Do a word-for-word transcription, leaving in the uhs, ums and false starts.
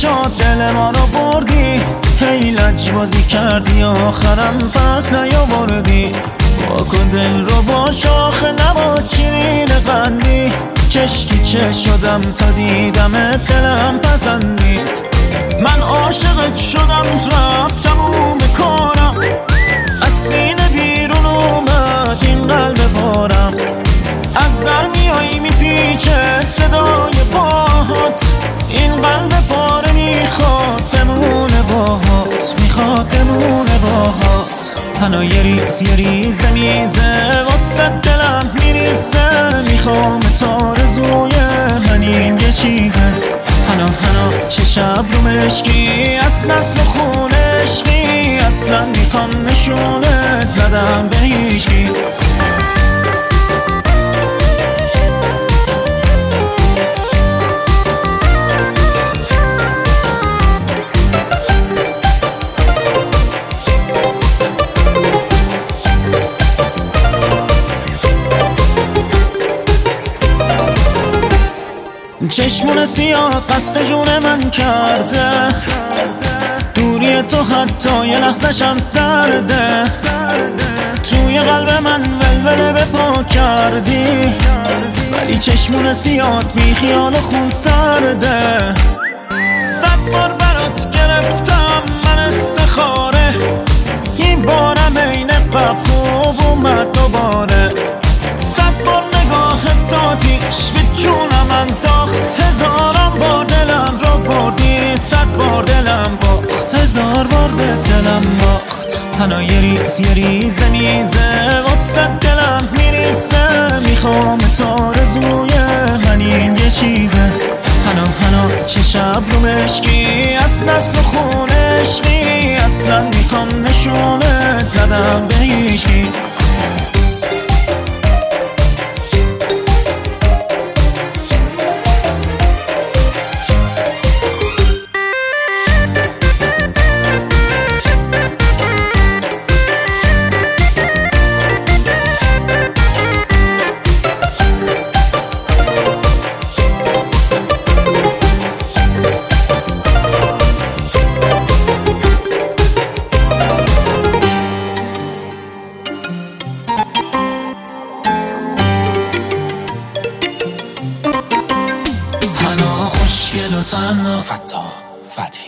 شد دل ما رو بردی، هی لجبازی کردی آخرم پس نیاوردی. واکن دل رو با شاخه نباد شیرین قندی، چشتی چه شدم تا دیدمت دلم پسندید. من عاشقت شدم رفتم اون کارم، از سینه بیرون اومد این قلب بارم. از در میایی میپیچه صدای پاهات، این قلب پاره میخواد بمونه باهات، میخواد بمونه باهات. هنو یه ریز یه ریزه میزه واسه دلم میریزه، میخوام تارزوی من این یه چیزه. هنو هنو چه شب رو مشکی از نسل خون عشقی، اصلا میخوام نشونت ندم به هیچکی. چشمون سیاه قصد جون من کرده، دوری تو حتی یه لحظه‌شم درده. توی قلب من ولوله به پا کردی، ولی چشمون سیاه بی خیال خون سرده. صد بار برات گرفتم من استخاره، این بارم این قبل خوب اومد دوباره. صد بار نگاه تاتیش به جونم انداخت، هزارم بار دلم رو بردی، صد بار دلم باخت، هزار بار به دلم باخت. هنو یه ریز یه ریزه میزه واسه دلم میریزه، میخوام تارزوی من این یه چیزه. هنو هنو چه شب رو مشکی از نسل خون عشقی، اصلا میخوام نشونت ندم به هیچکی. خوشگل و تنها فتا فتحی